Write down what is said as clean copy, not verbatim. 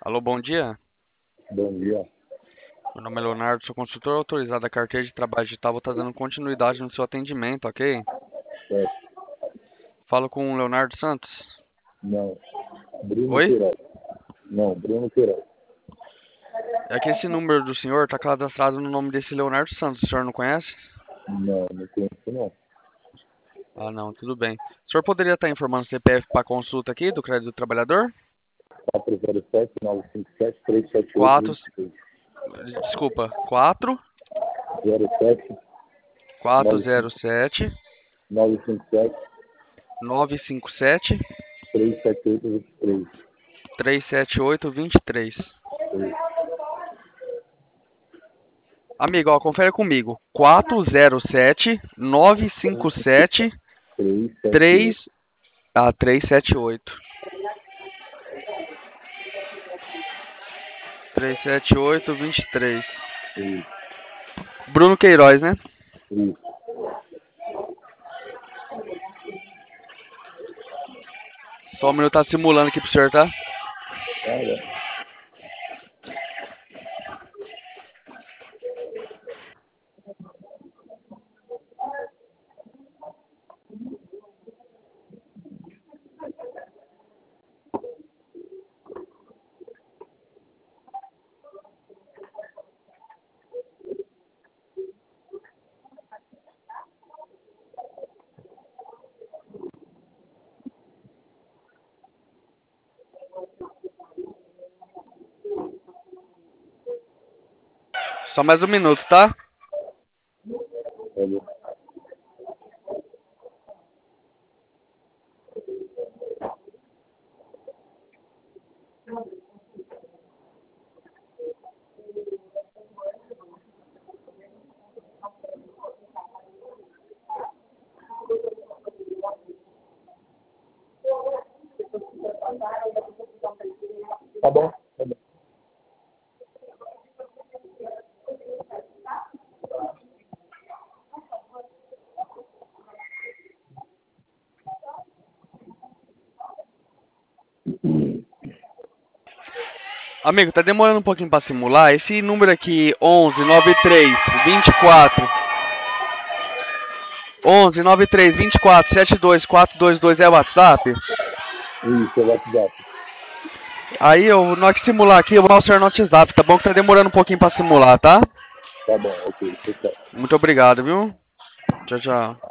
Alô, bom dia. Bom dia. Meu nome é Leonardo, sou consultor autorizado da carteira de trabalho digital. Vou estar dando continuidade no seu atendimento, ok? Certo. Falo com o Leonardo Santos. Não. Bruno Oi? Queiroz. Não, Bruno Queiroz. É que esse número do senhor está cadastrado no nome desse Leonardo Santos. O senhor não conhece? Não conheço não. Ah, não, tudo bem. O senhor poderia estar informando o CPF para consulta aqui do Crédito do Trabalhador? 407-957-378-23. 4, desculpa, 4 07 407 957 957 378 23. 378 23. Amigo, ó, confere comigo. 407 957 3 378. 378 23. Isso. Bruno Queiroz, né? Isso. Só um minuto, tá simulando aqui pro senhor, tá? Cara, Só mais um minuto, tá? olha. Tá bom. Tá bom. Amigo, tá demorando um pouquinho pra simular. Esse número aqui, 11 93 24 11 93 24 72 422 é o WhatsApp? Isso, é o WhatsApp. Aí, na hora que simular aqui, eu vou mostrar no WhatsApp, tá bom? Que tá demorando um pouquinho pra simular, tá? Tá bom, ok. Fechado. Muito obrigado, viu? Tchau, tchau.